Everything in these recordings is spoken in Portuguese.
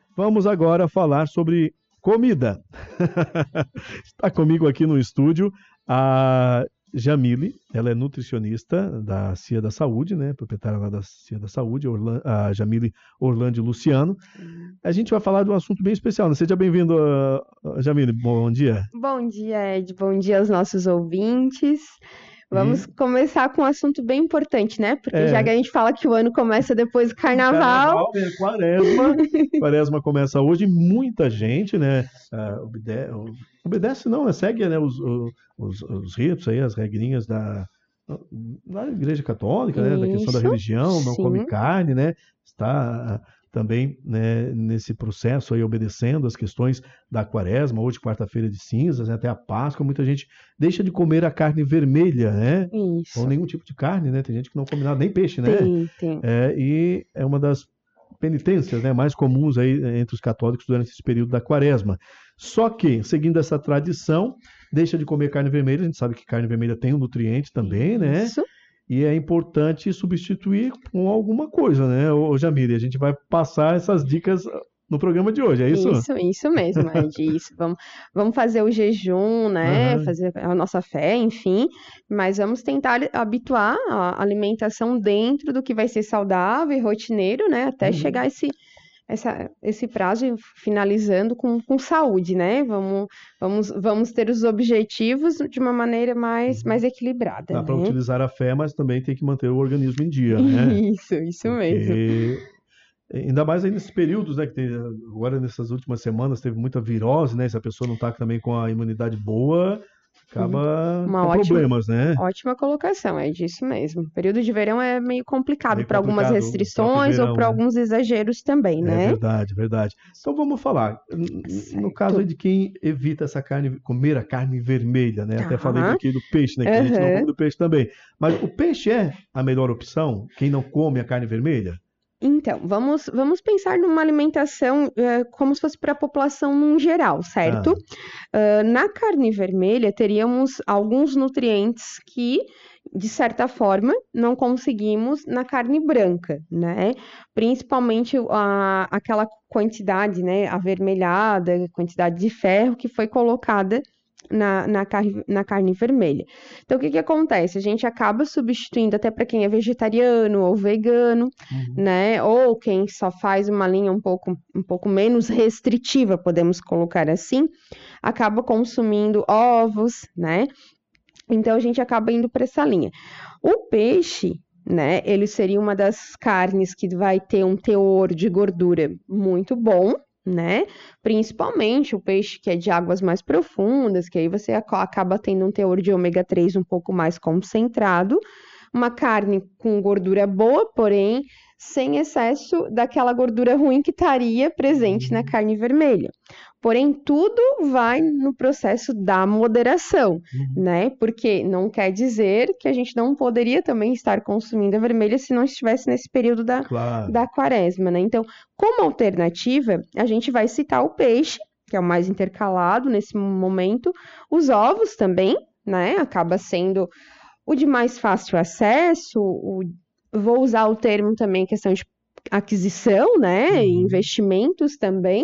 Vamos agora falar sobre comida. Está comigo aqui no estúdio a Jamile, ela é nutricionista da CIA da Saúde, né? Proprietária lá da CIA da Saúde, a Jamile Orlando Luciano. A gente vai falar de um assunto bem especial, né? Seja bem-vindo, Jamile. Bom dia. Bom dia, Ed. Bom dia aos nossos ouvintes. Vamos E começar com um assunto bem importante, né? Porque já que é, a gente fala que o ano começa depois do carnaval. Carnaval, quaresma. Quaresma começa hoje, muita gente, né? Obedece não, né? Segue, né, os ritos aí, as regrinhas da Igreja Católica, né? Da questão da Isso, religião, não come sim. carne, né? Está também, né, nesse processo aí obedecendo as questões da quaresma, hoje quarta-feira de cinzas, né, até a Páscoa, muita gente deixa de comer a carne vermelha, né? Ou Isso. nenhum tipo de carne, né? Tem gente que não come nada, nem peixe, né? Tem. E é uma das penitências, né, mais comuns aí entre os católicos durante esse período da quaresma. Só que, seguindo essa tradição, deixa de comer carne vermelha. A gente sabe que carne vermelha tem um nutriente também, né? Isso. E é importante substituir com alguma coisa, né, ô Jamile? A gente vai passar essas dicas no programa de hoje, é isso? Isso mesmo, Ed. Isso. Vamos fazer o jejum, né? Aham. Fazer a nossa fé, enfim. Mas vamos tentar habituar a alimentação dentro do que vai ser saudável e rotineiro, né? Até chegar Uhum. esse prazo finalizando com saúde, né? Vamos ter os objetivos de uma maneira mais equilibrada, Dá para né? utilizar a fé, mas também tem que manter o organismo em dia, né? Isso mesmo. Porque ainda mais aí nesses períodos, né, que tem, agora nessas últimas semanas teve muita virose, né? Se a pessoa não está também com a imunidade boa, Sim. acaba Uma com problemas, né? ótima colocação, é disso mesmo. O período de verão é meio complicado Meio para algumas complicado o próprio restrições ou verão, para né? alguns exageros também, É né? verdade, verdade. Então vamos falar. No caso aí Certo. de quem evita essa carne, comer a carne vermelha, né? Até falei Tá. aqui do peixe, né? Que tem gente que não come Aham. do peixe também. Mas o peixe é a melhor opção? Quem não come a carne vermelha? Então, vamos pensar numa alimentação como se fosse para a população num geral, certo? Ah, Na carne vermelha, teríamos alguns nutrientes que, de certa forma, não conseguimos na carne branca, né? Principalmente aquela quantidade, né, avermelhada, quantidade de ferro que foi colocada na carne vermelha. Então, o que que acontece? A gente acaba substituindo até para quem é vegetariano ou vegano, uhum. né? Ou quem só faz uma linha um pouco menos restritiva, podemos colocar assim, acaba consumindo ovos, né? Então a gente acaba indo para essa linha. O peixe, né? Ele seria uma das carnes que vai ter um teor de gordura muito bom, né? Principalmente o peixe que é de águas mais profundas, que aí você acaba tendo um teor de ômega 3 um pouco mais concentrado, uma carne com gordura boa, porém sem excesso daquela gordura ruim que estaria presente na Uhum. carne vermelha. Porém, tudo vai no processo da moderação, Uhum. né? Porque não quer dizer que a gente não poderia também estar consumindo a vermelha se não estivesse nesse período Claro. da quaresma, né? Então, como alternativa, a gente vai citar o peixe, que é o mais intercalado nesse momento, os ovos também, né? Acaba sendo o de mais fácil acesso, vou usar o termo também questão de aquisição, né? E Uhum. investimentos também.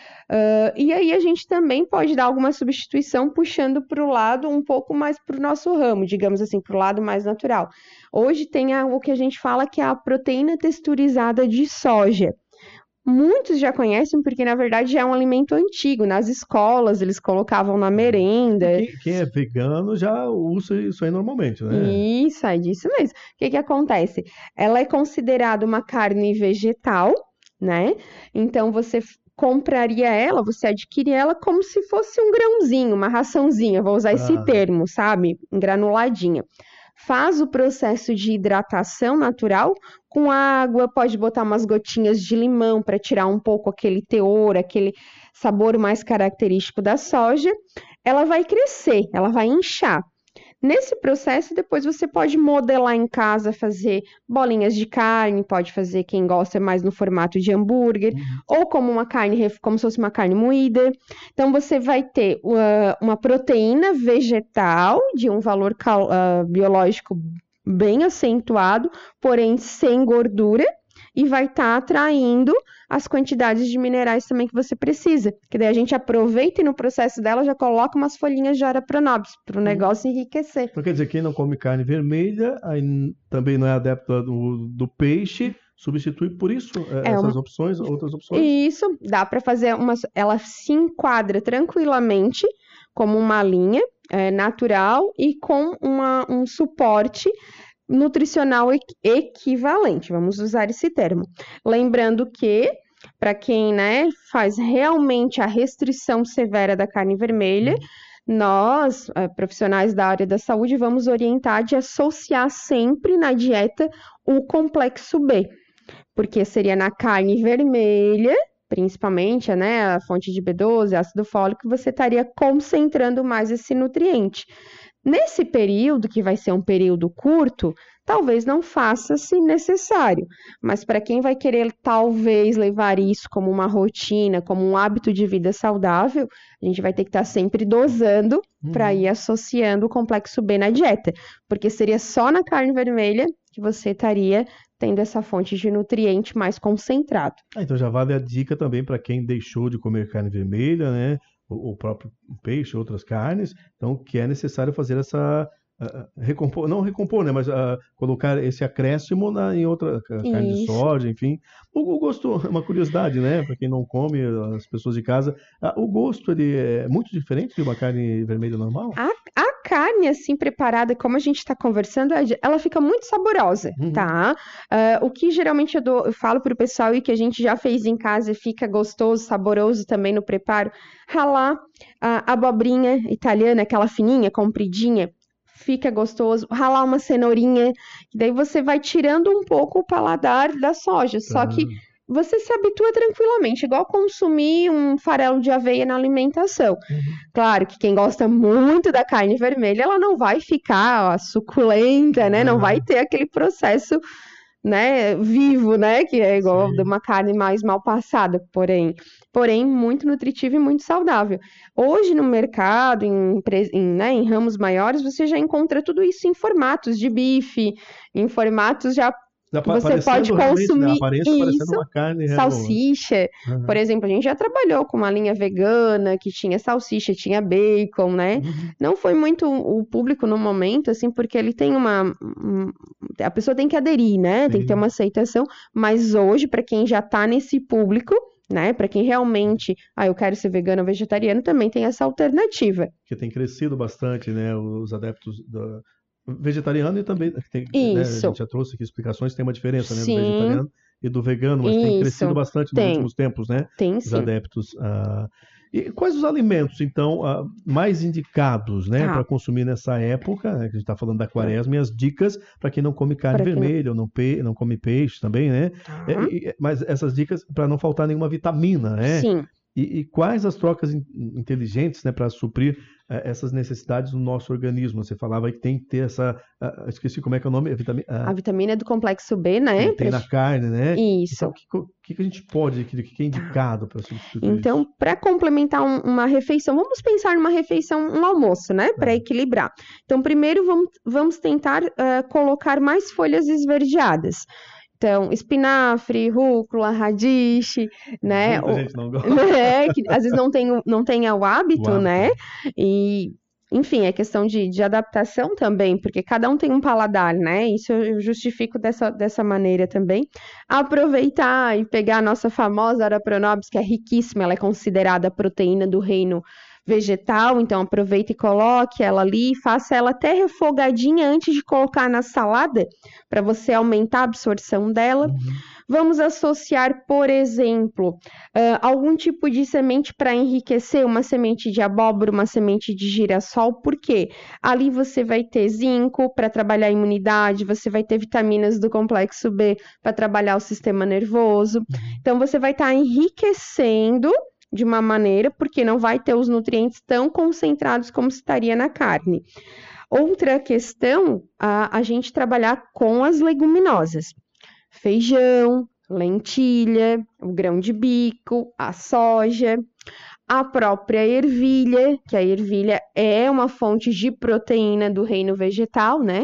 E aí a gente também pode dar alguma substituição puxando para o lado um pouco mais para o nosso ramo, digamos assim, para o lado mais natural. Hoje tem o que a gente fala que é a proteína texturizada de soja. Muitos já conhecem porque, na verdade, já é um alimento antigo. Nas escolas, eles colocavam na E merenda. quem é vegano já usa isso aí normalmente, né? Isso, é disso mesmo. O que que acontece? Ela é considerada uma carne vegetal, né? Então você compraria ela, você adquire ela como se fosse um grãozinho, uma raçãozinha, vou usar esse Ah, termo, sabe? Granuladinha. Faz o processo de hidratação natural com água, pode botar umas gotinhas de limão para tirar um pouco aquele teor, aquele sabor mais característico da soja. Ela vai crescer, ela vai inchar. Nesse processo, depois você pode modelar em casa, fazer bolinhas de carne, pode fazer quem gosta mais no formato de hambúrguer, uhum. ou como uma carne, como se fosse uma carne moída. Então, você vai ter uma proteína vegetal de um valor biológico bem acentuado, porém sem gordura. e vai estar atraindo as quantidades de minerais também que você precisa. Que daí a gente aproveita e no processo dela já coloca umas folhinhas de Ora Pronobis para o negócio enriquecer. Então quer dizer, quem não come carne vermelha, aí também não é adepto do peixe, substitui por isso essas opções, outras opções? Isso, dá para fazer ela se enquadra tranquilamente como uma linha natural e com um suporte nutricional equivalente, vamos usar esse termo. Lembrando que, para quem, né, faz realmente a restrição severa da carne vermelha, nós, profissionais da área da saúde, vamos orientar de associar sempre na dieta o complexo B, porque seria na carne vermelha, principalmente, né, a fonte de B12, ácido fólico, você estaria concentrando mais esse nutriente. Nesse período, que vai ser um período curto, talvez não faça-se necessário, mas para quem vai querer talvez levar isso como uma rotina, como um hábito de vida saudável, a gente vai ter que estar sempre dosando para ir associando o complexo B na dieta, porque seria só na carne vermelha que você estaria tendo essa fonte de nutriente mais concentrado. Então já vale a dica também para quem deixou de comer carne vermelha, né? O próprio peixe, outras carnes, então que é necessário fazer essa não recompor, né, mas colocar esse acréscimo em outra carne de soja, enfim. O gosto, uma curiosidade, né, para quem não come, as pessoas de casa, o gosto ele é muito diferente de uma carne vermelha normal? A carne assim preparada, como a gente está conversando, ela fica muito saborosa, tá? O que geralmente eu falo para o pessoal e que a gente já fez em casa e fica gostoso, saboroso também no preparo, ralar a abobrinha italiana, aquela fininha, compridinha, fica gostoso. Ralar uma cenourinha, daí você vai tirando um pouco o paladar da soja, só que você se habitua tranquilamente, igual consumir um farelo de aveia na alimentação. Claro que quem gosta muito da carne vermelha, ela não vai ficar suculenta, né? Não vai ter aquele processo, né, vivo, né? Que é igual de uma carne mais mal passada, porém muito nutritiva e muito saudável. Hoje no mercado, em ramos maiores, você já encontra tudo isso em formatos de bife, em formatos já que você pode consumir, né? isso, uma carne salsicha. Por exemplo, a gente já trabalhou com uma linha vegana que tinha salsicha, tinha bacon, né? Não foi muito o público no momento, assim, porque ele tem a pessoa tem que aderir, né? Tem que ter uma aceitação, mas hoje, para quem já tá nesse público, né? Para quem realmente, eu quero ser vegano ou vegetariano, também tem essa alternativa. Que tem crescido bastante, né? Os adeptos vegetariano e também né, a gente já trouxe aqui explicações, tem uma diferença, né, do vegetariano e do vegano, mas tem crescido bastante nos últimos tempos, né? Os adeptos. E quais os alimentos, então, mais indicados, né, para consumir nessa época, né, que a gente está falando da quaresma, e as dicas para quem não come carne vermelha ou não come peixe também, né? Mas essas dicas para não faltar nenhuma vitamina, né? Sim. E quais as trocas inteligentes, né, para suprir essas necessidades do nosso organismo? Você falava que tem que ter esqueci como é que é o nome? A vitamina do complexo B, né? Tem na carne, né? Isso. Então, o que a gente pode, o que é indicado para substituir isso? Então, para complementar uma refeição, vamos pensar numa refeição, um almoço, né? Para equilibrar. Então, primeiro vamos tentar colocar mais folhas esverdeadas. Então, espinafre, rúcula, radiche, né? Muita gente não gosta. Que às vezes não tem o hábito, né? E, enfim, é questão de adaptação também, porque cada um tem um paladar, né? Isso eu justifico dessa maneira também. Aproveitar e pegar a nossa famosa Ora Pronobis, que é riquíssima, ela é considerada a proteína do reino vegetal, então aproveita e coloque ela ali, faça ela até refogadinha antes de colocar na salada, para você aumentar a absorção dela. Vamos associar, por exemplo, algum tipo de semente para enriquecer, uma semente de abóbora, uma semente de girassol, porque ali você vai ter zinco para trabalhar a imunidade, você vai ter vitaminas do complexo B para trabalhar o sistema nervoso. Então, você vai estar enriquecendo de uma maneira, porque não vai ter os nutrientes tão concentrados como estaria na carne. Outra questão, a gente trabalhar com as leguminosas. Feijão, lentilha, o grão de bico, a soja, a própria ervilha, que a ervilha é uma fonte de proteína do reino vegetal, né?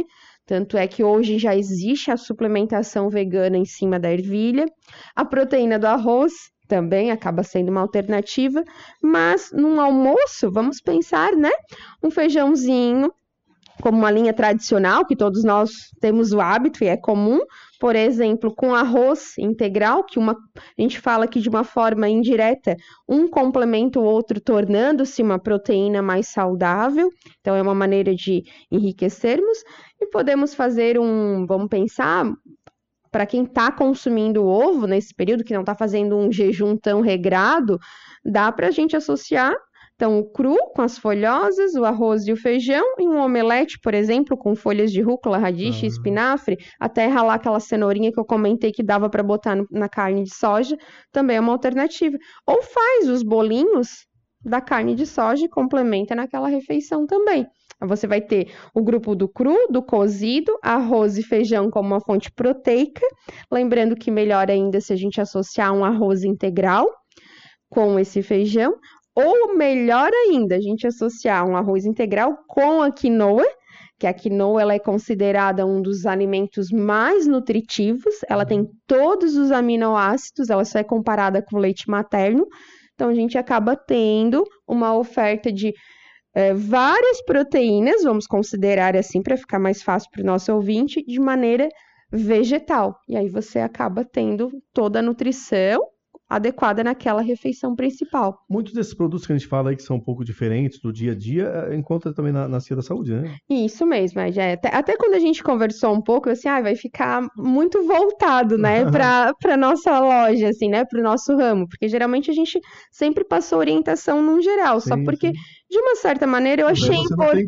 Tanto é que hoje já existe a suplementação vegana em cima da ervilha. A proteína do arroz também acaba sendo uma alternativa, mas num almoço, vamos pensar, né? Um feijãozinho, como uma linha tradicional, que todos nós temos o hábito e é comum, por exemplo, com arroz integral, a gente fala que de uma forma indireta, um complementa o outro, tornando-se uma proteína mais saudável, então é uma maneira de enriquecermos, e podemos fazer vamos pensar, para quem está consumindo ovo nesse período, que não está fazendo um jejum tão regrado, dá para a gente associar então, o cru com as folhosas, o arroz e o feijão, e um omelete, por exemplo, com folhas de rúcula, radiche, espinafre, até ralar aquela cenourinha que eu comentei que dava para botar na carne de soja, também é uma alternativa. Ou faz os bolinhos da carne de soja e complementa naquela refeição também. Você vai ter o grupo do cru, do cozido, arroz e feijão como uma fonte proteica, lembrando que melhor ainda se a gente associar um arroz integral com esse feijão, ou melhor ainda, a gente associar um arroz integral com a quinoa, que a quinoa ela é considerada um dos alimentos mais nutritivos, ela tem todos os aminoácidos, ela só é comparada com o leite materno, então a gente acaba tendo uma oferta de várias proteínas, vamos considerar assim para ficar mais fácil para o nosso ouvinte, de maneira vegetal. E aí você acaba tendo toda a nutrição adequada naquela refeição principal. Muitos desses produtos que a gente fala aí que são um pouco diferentes do dia a dia, encontra também na Cia da Saúde, né? Isso mesmo, até quando a gente conversou um pouco, assim, vai ficar muito voltado, né, para nossa loja, assim, né, para o nosso ramo, porque geralmente a gente sempre passou orientação num geral, só porque, de uma certa maneira, eu achei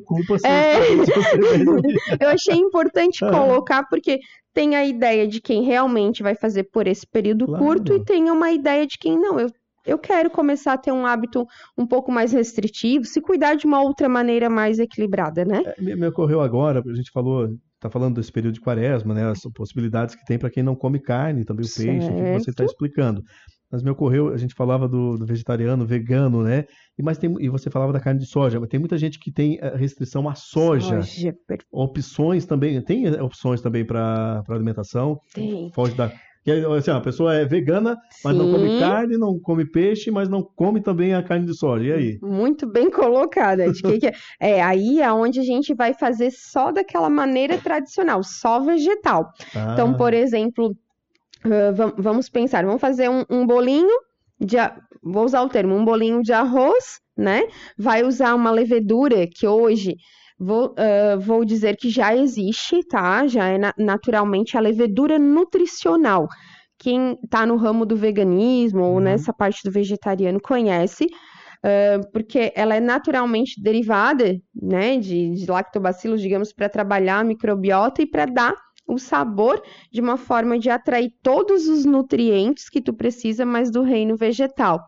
eu achei importante colocar, porque tem a ideia de quem realmente vai fazer por esse período curto e tem uma ideia de quem não, eu quero começar a ter um hábito um pouco mais restritivo, se cuidar de uma outra maneira mais equilibrada, né? Me ocorreu agora, a gente está falando desse período de quaresma, né, as possibilidades que tem para quem não come carne, também o peixe, o que você está explicando. Mas me ocorreu, a gente falava do vegetariano, vegano, né? E você falava da carne de soja, mas tem muita gente que tem restrição à soja. Opções também, tem opções também para alimentação? Tem. Foge da... Assim, a pessoa é vegana, mas não come carne, não come peixe, mas não come também a carne de soja. E aí? Muito bem colocada. Aí é onde a gente vai fazer só daquela maneira tradicional, só vegetal. Então, por exemplo, vamos pensar, vamos fazer um bolinho vou usar o termo, um bolinho de arroz, né? Vai usar uma levedura que hoje vou dizer que já existe, tá? Já é naturalmente a levedura nutricional. Quem tá no ramo do veganismo ou nessa parte do vegetariano conhece, porque ela é naturalmente derivada, né, de lactobacilos, digamos, para trabalhar a microbiota e para dar o sabor de uma forma de atrair todos os nutrientes que tu precisa, mas do reino vegetal.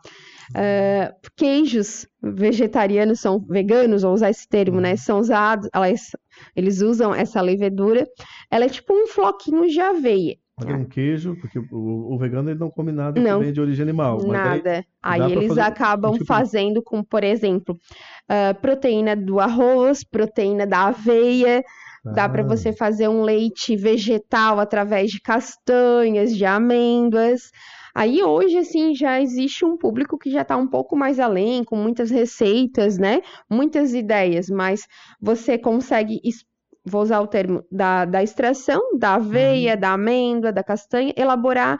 Queijos vegetarianos são veganos, vou usar esse termo, né? São usados, eles usam essa levedura. Ela é tipo um floquinho de aveia. Um queijo, porque o vegano ele não come nada que vem de origem animal. Nada. Aí eles acabam fazendo com, por exemplo, proteína do arroz, proteína da aveia. Dá para você fazer um leite vegetal através de castanhas, de amêndoas. Aí hoje, assim, já existe um público que já está um pouco mais além, com muitas receitas, né? Muitas ideias, mas você consegue, vou usar o termo, da extração, da aveia, da amêndoa, da castanha, elaborar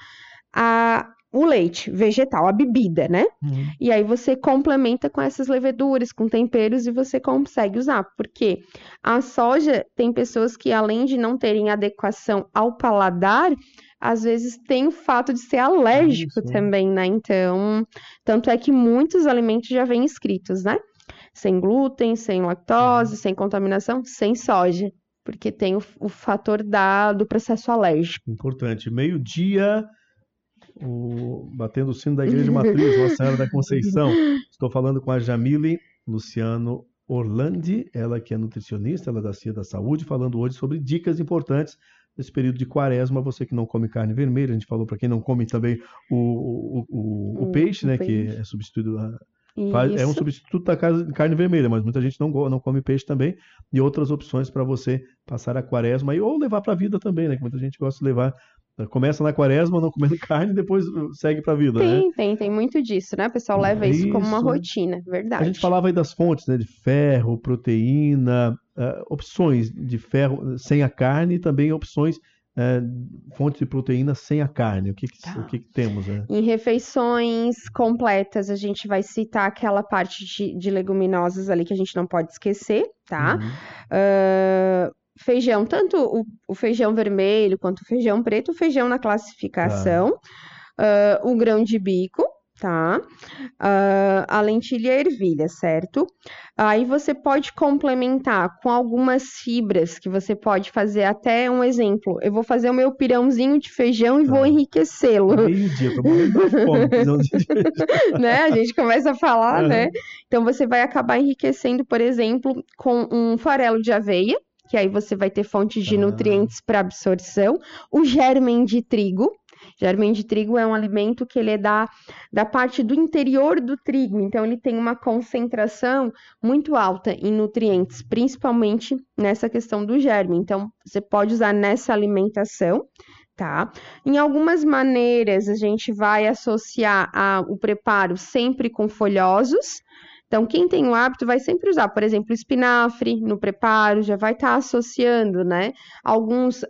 o leite vegetal, a bebida, né? E aí você complementa com essas leveduras, com temperos e você consegue usar. Porque a soja tem pessoas que, além de não terem adequação ao paladar, às vezes tem o fato de ser alérgico também, né? Então, tanto é que muitos alimentos já vêm escritos, né? Sem glúten, sem lactose, sem contaminação, sem soja. Porque tem o fator do processo alérgico. Importante. Meio-dia... batendo o sino da Igreja Matriz, Nossa Senhora da Conceição. Estou falando com a Jamile Luciano Orlandi, ela que é nutricionista, ela é da Cia da Saúde, falando hoje sobre dicas importantes nesse período de quaresma. Você que não come carne vermelha, a gente falou para quem não come também o peixe, né, que é substituído É um substituto da carne vermelha, mas muita gente não come peixe também. E outras opções para você passar a quaresma ou levar para a vida também, né? Que muita gente gosta de levar. Começa na quaresma não comendo carne e depois segue para a vida, né? Tem muito disso, né? O pessoal leva isso como uma rotina, verdade. A gente falava aí das fontes, né? De ferro, proteína, opções de ferro sem a carne e também opções fonte de proteína sem a carne. O que temos, né? Em refeições completas, a gente vai citar aquela parte de leguminosas ali que a gente não pode esquecer, tá? Feijão, tanto o feijão vermelho quanto o feijão preto, o feijão na classificação, o grão de bico, tá? A lentilha e a ervilha, certo? Aí você pode complementar com algumas fibras que você pode fazer, até um exemplo. Eu vou fazer o meu pirãozinho de feijão e vou enriquecê-lo. Meio-dia, tô morrendo de fome, pirãozinho de feijão. Né? A gente começa a falar, né? Então você vai acabar enriquecendo, por exemplo, com um farelo de aveia, que aí você vai ter fonte de nutrientes para absorção. O germen de trigo. Germen de trigo é um alimento que ele é da parte do interior do trigo, então ele tem uma concentração muito alta em nutrientes, principalmente nessa questão do germe. Então, você pode usar nessa alimentação, tá? Em algumas maneiras, a gente vai associar o preparo sempre com folhosos. Então, quem tem o hábito vai sempre usar, por exemplo, espinafre no preparo, já vai estar associando, né? Alguns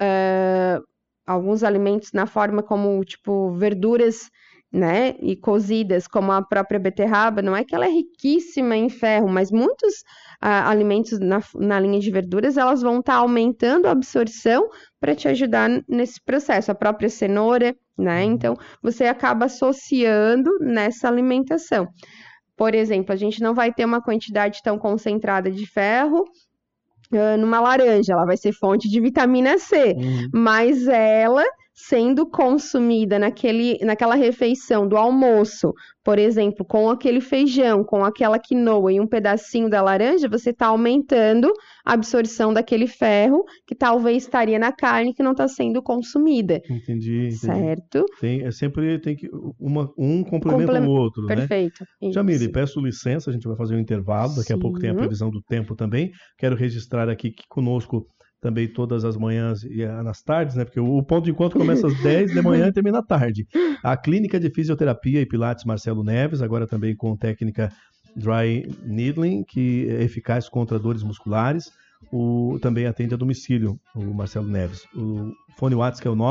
alimentos na forma como, tipo, verduras, né? E cozidas, como a própria beterraba, não é que ela é riquíssima em ferro, mas muitos alimentos na linha de verduras, elas vão estar aumentando a absorção para te ajudar nesse processo. A própria cenoura, né? Então, você acaba associando nessa alimentação. Por exemplo, a gente não vai ter uma quantidade tão concentrada de ferro numa laranja, ela vai ser fonte de vitamina C, mas ela sendo consumida naquela refeição do almoço, por exemplo, com aquele feijão, com aquela quinoa e um pedacinho da laranja, você está aumentando a absorção daquele ferro que talvez estaria na carne que não está sendo consumida. Entendi. Certo? Sempre tem que um complementa o outro, perfeito, né? Jamile, peço licença, a gente vai fazer um intervalo, daqui a pouco tem a previsão do tempo também. Quero registrar aqui que conosco também todas as manhãs e nas tardes, né? Porque o ponto de encontro começa às 10 da manhã e termina à tarde. A Clínica de Fisioterapia e Pilates Marcelo Neves, agora também com técnica Dry Needling, que é eficaz contra dores musculares. Também atende a domicílio, o Marcelo Neves. O fone WhatsApp é o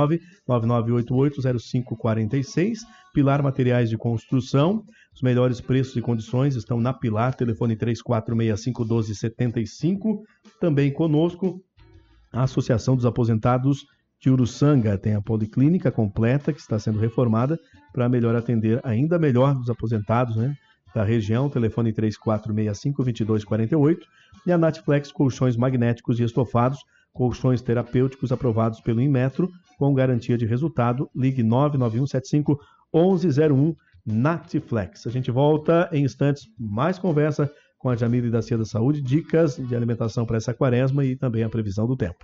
999880546. Pilar Materiais de Construção. Os melhores preços e condições estão na Pilar, telefone 3465-1275. Também conosco a Associação dos Aposentados de Uruçanga. Tem a policlínica completa que está sendo reformada para melhor atender ainda melhor os aposentados, né, da região. Telefone 3465-2248. E a Natflex Colchões Magnéticos e Estofados, colchões terapêuticos aprovados pelo Inmetro com garantia de resultado. Ligue 99175-1101 Natflex. A gente volta em instantes, mais conversa com a Jamile da Cia da Saúde, dicas de alimentação para essa quaresma e também a previsão do tempo.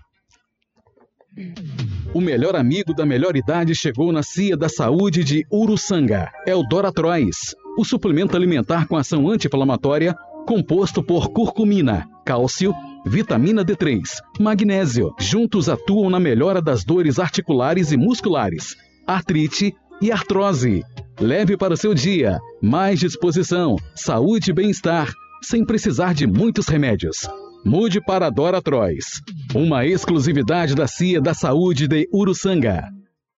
O melhor amigo da melhor idade chegou na Cia da Saúde de Uruçanga. É o Doratrois, o suplemento alimentar com ação anti-inflamatória composto por curcumina, cálcio, vitamina D3, magnésio. Juntos atuam na melhora das dores articulares e musculares, artrite e artrose. Leve para o seu dia mais disposição, saúde e bem-estar, sem precisar de muitos remédios. Mude para Doratrois, uma exclusividade da Cia da Saúde de Uruçanga.